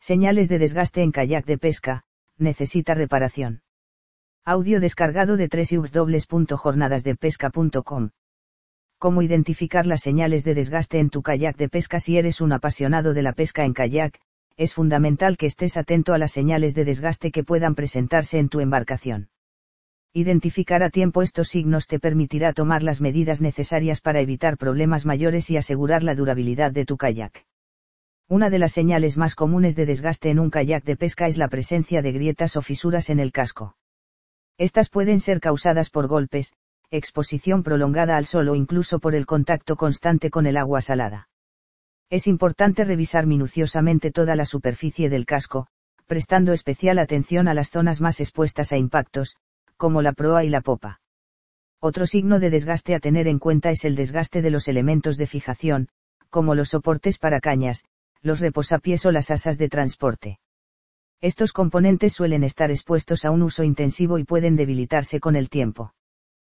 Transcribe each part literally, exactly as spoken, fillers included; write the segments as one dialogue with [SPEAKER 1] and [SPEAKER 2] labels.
[SPEAKER 1] Señales de desgaste en kayak de pesca, necesita reparación. Audio descargado de doble u doble u doble u punto jornadas de pesca punto com. ¿Cómo identificar las señales de desgaste en tu kayak de pesca? Si eres un apasionado de la pesca en kayak, es fundamental que estés atento a las señales de desgaste que puedan presentarse en tu embarcación. Identificar a tiempo estos signos te permitirá tomar las medidas necesarias para evitar problemas mayores y asegurar la durabilidad de tu kayak. Una de las señales más comunes de desgaste en un kayak de pesca es la presencia de grietas o fisuras en el casco. Estas pueden ser causadas por golpes, exposición prolongada al sol o incluso por el contacto constante con el agua salada. Es importante revisar minuciosamente toda la superficie del casco, prestando especial atención a las zonas más expuestas a impactos, como la proa y la popa. Otro signo de desgaste a tener en cuenta es el desgaste de los elementos de fijación, como los soportes para cañas, los reposapiés o las asas de transporte. Estos componentes suelen estar expuestos a un uso intensivo y pueden debilitarse con el tiempo.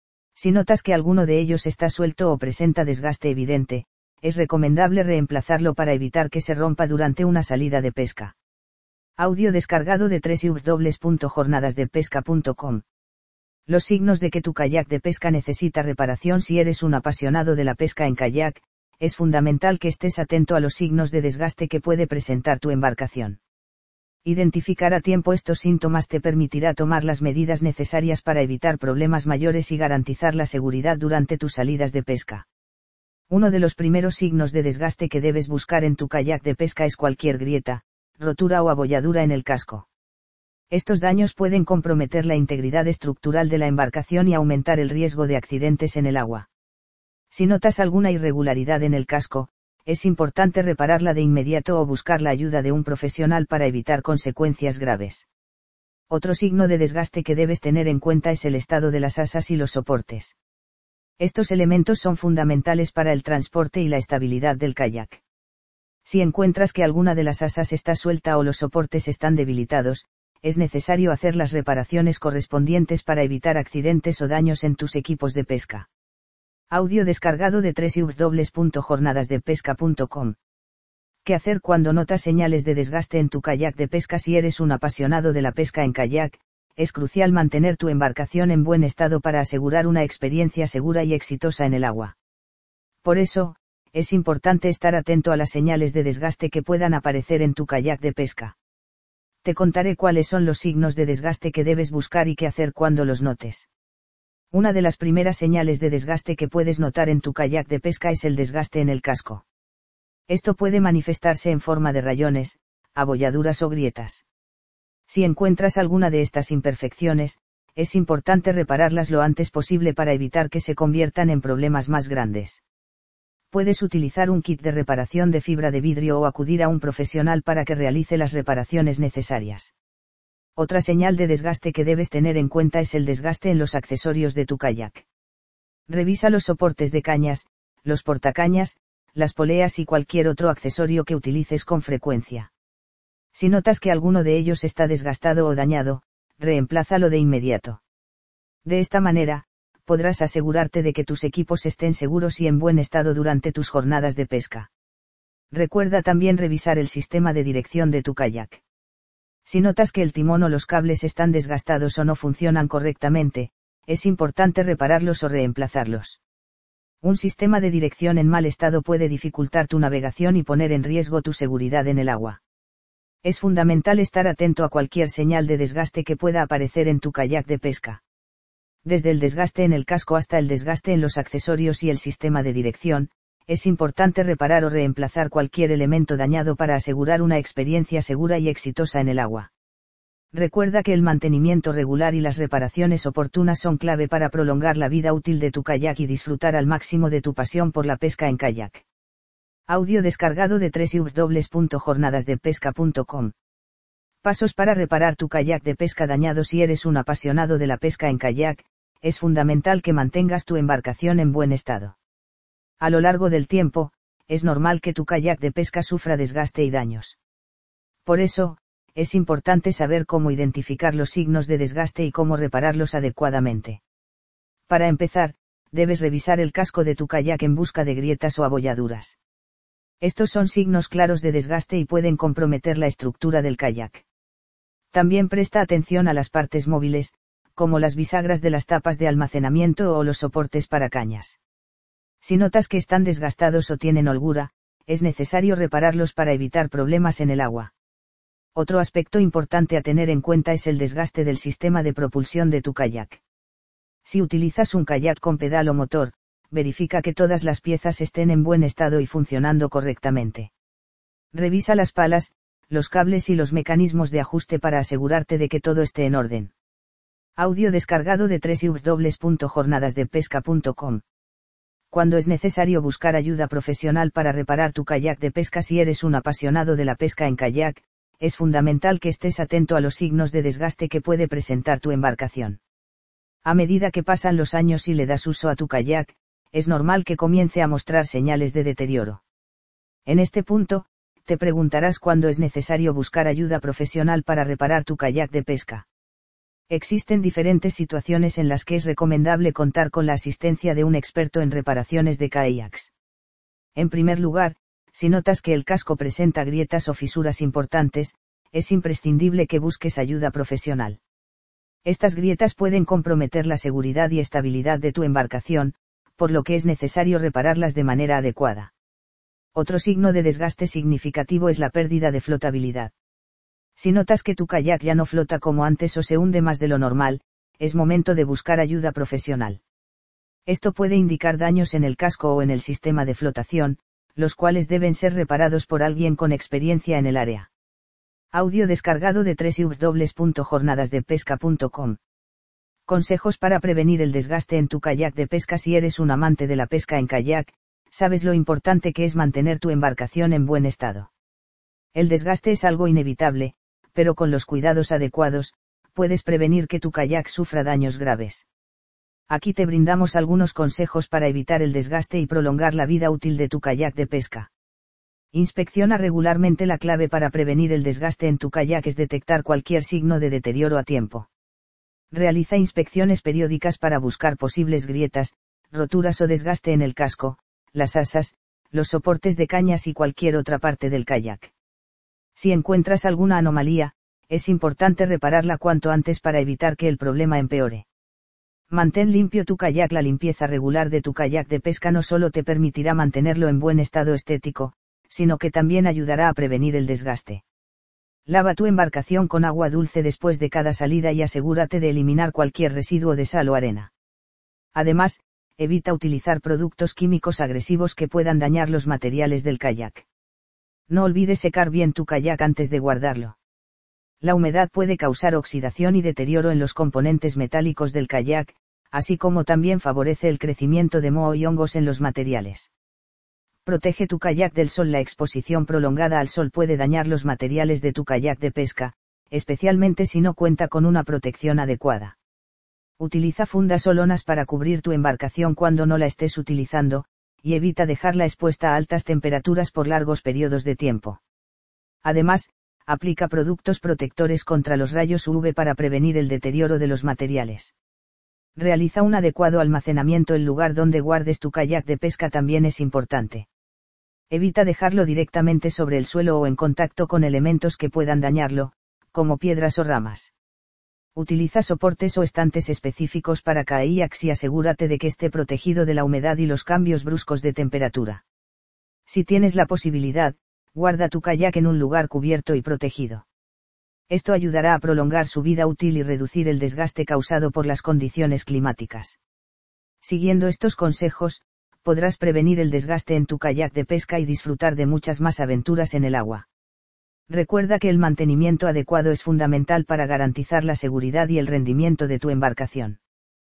[SPEAKER 1] Si notas que alguno de ellos está suelto o presenta desgaste evidente, es recomendable reemplazarlo para evitar que se rompa durante una salida de pesca. Audio descargado de doble u doble u doble u punto jornadas de pesca punto com. Los signos de que tu kayak de pesca necesita reparación. Si eres un apasionado de la pesca en kayak, es fundamental que estés atento a los signos de desgaste que puede presentar tu embarcación. Identificar a tiempo estos síntomas te permitirá tomar las medidas necesarias para evitar problemas mayores y garantizar la seguridad durante tus salidas de pesca. Uno de los primeros signos de desgaste que debes buscar en tu kayak de pesca es cualquier grieta, rotura o abolladura en el casco. Estos daños pueden comprometer la integridad estructural de la embarcación y aumentar el riesgo de accidentes en el agua. Si notas alguna irregularidad en el casco, es importante repararla de inmediato o buscar la ayuda de un profesional para evitar consecuencias graves. Otro signo de desgaste que debes tener en cuenta es el estado de las asas y los soportes. Estos elementos son fundamentales para el transporte y la estabilidad del kayak. Si encuentras que alguna de las asas está suelta o los soportes están debilitados, es necesario hacer las reparaciones correspondientes para evitar accidentes o daños en tus equipos de pesca. Audio descargado de doble u doble u doble u punto jornadas de pesca punto com. ¿Qué hacer cuando notas señales de desgaste en tu kayak de pesca? Si eres un apasionado de la pesca en kayak, es crucial mantener tu embarcación en buen estado para asegurar una experiencia segura y exitosa en el agua. Por eso, es importante estar atento a las señales de desgaste que puedan aparecer en tu kayak de pesca. Te contaré cuáles son los signos de desgaste que debes buscar y qué hacer cuando los notes. Una de las primeras señales de desgaste que puedes notar en tu kayak de pesca es el desgaste en el casco. Esto puede manifestarse en forma de rayones, abolladuras o grietas. Si encuentras alguna de estas imperfecciones, es importante repararlas lo antes posible para evitar que se conviertan en problemas más grandes. Puedes utilizar un kit de reparación de fibra de vidrio o acudir a un profesional para que realice las reparaciones necesarias. Otra señal de desgaste que debes tener en cuenta es el desgaste en los accesorios de tu kayak. Revisa los soportes de cañas, los portacañas, las poleas y cualquier otro accesorio que utilices con frecuencia. Si notas que alguno de ellos está desgastado o dañado, reemplázalo de inmediato. De esta manera, podrás asegurarte de que tus equipos estén seguros y en buen estado durante tus jornadas de pesca. Recuerda también revisar el sistema de dirección de tu kayak. Si notas que el timón o los cables están desgastados o no funcionan correctamente, es importante repararlos o reemplazarlos. Un sistema de dirección en mal estado puede dificultar tu navegación y poner en riesgo tu seguridad en el agua. Es fundamental estar atento a cualquier señal de desgaste que pueda aparecer en tu kayak de pesca. Desde el desgaste en el casco hasta el desgaste en los accesorios y el sistema de dirección, es importante reparar o reemplazar cualquier elemento dañado para asegurar una experiencia segura y exitosa en el agua. Recuerda que el mantenimiento regular y las reparaciones oportunas son clave para prolongar la vida útil de tu kayak y disfrutar al máximo de tu pasión por la pesca en kayak. Audio descargado de doble u doble u doble u punto jornadas de pesca punto com. Pasos para reparar tu kayak de pesca dañado. Si eres un apasionado de la pesca en kayak, es fundamental que mantengas tu embarcación en buen estado. A lo largo del tiempo, es normal que tu kayak de pesca sufra desgaste y daños. Por eso, es importante saber cómo identificar los signos de desgaste y cómo repararlos adecuadamente. Para empezar, debes revisar el casco de tu kayak en busca de grietas o abolladuras. Estos son signos claros de desgaste y pueden comprometer la estructura del kayak. También presta atención a las partes móviles, como las bisagras de las tapas de almacenamiento o los soportes para cañas. Si notas que están desgastados o tienen holgura, es necesario repararlos para evitar problemas en el agua. Otro aspecto importante a tener en cuenta es el desgaste del sistema de propulsión de tu kayak. Si utilizas un kayak con pedal o motor, verifica que todas las piezas estén en buen estado y funcionando correctamente. Revisa las palas, los cables y los mecanismos de ajuste para asegurarte de que todo esté en orden. Audio descargado de doble u doble u doble u punto jornadas de pesca punto com. Cuando es necesario buscar ayuda profesional para reparar tu kayak de pesca. Si eres un apasionado de la pesca en kayak, es fundamental que estés atento a los signos de desgaste que puede presentar tu embarcación. A medida que pasan los años y le das uso a tu kayak, es normal que comience a mostrar señales de deterioro. En este punto, te preguntarás cuándo es necesario buscar ayuda profesional para reparar tu kayak de pesca. Existen diferentes situaciones en las que es recomendable contar con la asistencia de un experto en reparaciones de kayaks. En primer lugar, si notas que el casco presenta grietas o fisuras importantes, es imprescindible que busques ayuda profesional. Estas grietas pueden comprometer la seguridad y estabilidad de tu embarcación, por lo que es necesario repararlas de manera adecuada. Otro signo de desgaste significativo es la pérdida de flotabilidad. Si notas que tu kayak ya no flota como antes o se hunde más de lo normal, es momento de buscar ayuda profesional. Esto puede indicar daños en el casco o en el sistema de flotación, los cuales deben ser reparados por alguien con experiencia en el área. Audio descargado de doble u doble u doble u punto jornadas de pesca punto com. Consejos para prevenir el desgaste en tu kayak de pesca. Si eres un amante de la pesca en kayak, sabes lo importante que es mantener tu embarcación en buen estado. El desgaste es algo inevitable, pero con los cuidados adecuados, puedes prevenir que tu kayak sufra daños graves. Aquí te brindamos algunos consejos para evitar el desgaste y prolongar la vida útil de tu kayak de pesca. Inspecciona regularmente. La clave para prevenir el desgaste en tu kayak es detectar cualquier signo de deterioro a tiempo. Realiza inspecciones periódicas para buscar posibles grietas, roturas o desgaste en el casco, las asas, los soportes de cañas y cualquier otra parte del kayak. Si encuentras alguna anomalía, es importante repararla cuanto antes para evitar que el problema empeore. Mantén limpio tu kayak. La limpieza regular de tu kayak de pesca no solo te permitirá mantenerlo en buen estado estético, sino que también ayudará a prevenir el desgaste. Lava tu embarcación con agua dulce después de cada salida y asegúrate de eliminar cualquier residuo de sal o arena. Además, evita utilizar productos químicos agresivos que puedan dañar los materiales del kayak. No olvides secar bien tu kayak antes de guardarlo. La humedad puede causar oxidación y deterioro en los componentes metálicos del kayak, así como también favorece el crecimiento de moho y hongos en los materiales. Protege tu kayak del sol. La exposición prolongada al sol puede dañar los materiales de tu kayak de pesca, especialmente si no cuenta con una protección adecuada. Utiliza fundas o lonas para cubrir tu embarcación cuando no la estés utilizando, y evita dejarla expuesta a altas temperaturas por largos periodos de tiempo. Además, aplica productos protectores contra los rayos U V para prevenir el deterioro de los materiales. Realiza un adecuado almacenamiento. El lugar donde guardes tu kayak de pesca también es importante. Evita dejarlo directamente sobre el suelo o en contacto con elementos que puedan dañarlo, como piedras o ramas. Utiliza soportes o estantes específicos para kayaks y asegúrate de que esté protegido de la humedad y los cambios bruscos de temperatura. Si tienes la posibilidad, guarda tu kayak en un lugar cubierto y protegido. Esto ayudará a prolongar su vida útil y reducir el desgaste causado por las condiciones climáticas. Siguiendo estos consejos, podrás prevenir el desgaste en tu kayak de pesca y disfrutar de muchas más aventuras en el agua. Recuerda que el mantenimiento adecuado es fundamental para garantizar la seguridad y el rendimiento de tu embarcación.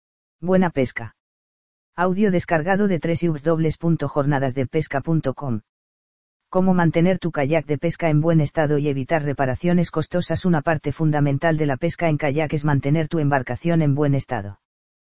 [SPEAKER 1] Buena pesca. Audio descargado de doble u doble u doble u punto jornadas de pesca punto com. Cómo mantener tu kayak de pesca en buen estado y evitar reparaciones costosas. Una parte fundamental de la pesca en kayak es mantener tu embarcación en buen estado.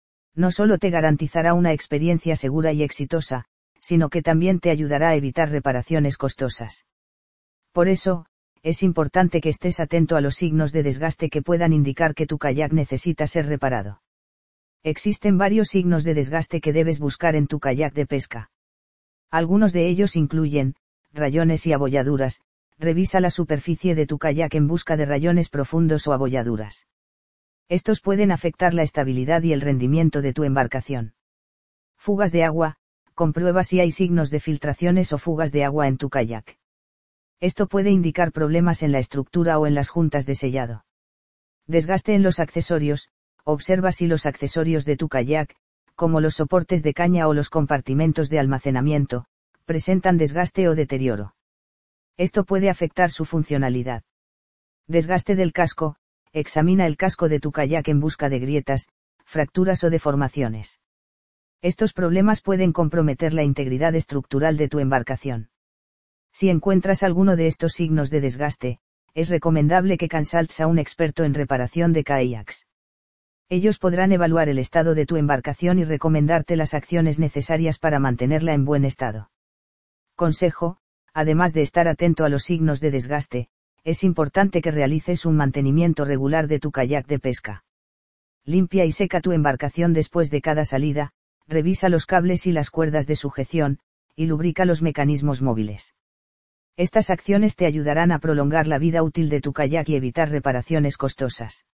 [SPEAKER 1] No solo te garantizará una experiencia segura y exitosa, sino que también te ayudará a evitar reparaciones costosas. Por eso, es importante que estés atento a los signos de desgaste que puedan indicar que tu kayak necesita ser reparado. Existen varios signos de desgaste que debes buscar en tu kayak de pesca. Algunos de ellos incluyen: rayones y abolladuras. Revisa la superficie de tu kayak en busca de rayones profundos o abolladuras. Estos pueden afectar la estabilidad y el rendimiento de tu embarcación. Fugas de agua. Comprueba si hay signos de filtraciones o fugas de agua en tu kayak. Esto puede indicar problemas en la estructura o en las juntas de sellado. Desgaste en los accesorios. Observa si los accesorios de tu kayak, como los soportes de caña o los compartimentos de almacenamiento, presentan desgaste o deterioro. Esto puede afectar su funcionalidad. Desgaste del casco. Examina el casco de tu kayak en busca de grietas, fracturas o deformaciones. Estos problemas pueden comprometer la integridad estructural de tu embarcación. Si encuentras alguno de estos signos de desgaste, es recomendable que consultes a un experto en reparación de kayaks. Ellos podrán evaluar el estado de tu embarcación y recomendarte las acciones necesarias para mantenerla en buen estado. Consejo: además de estar atento a los signos de desgaste, es importante que realices un mantenimiento regular de tu kayak de pesca. Limpia y seca tu embarcación después de cada salida, revisa los cables y las cuerdas de sujeción, y lubrica los mecanismos móviles. Estas acciones te ayudarán a prolongar la vida útil de tu kayak y evitar reparaciones costosas.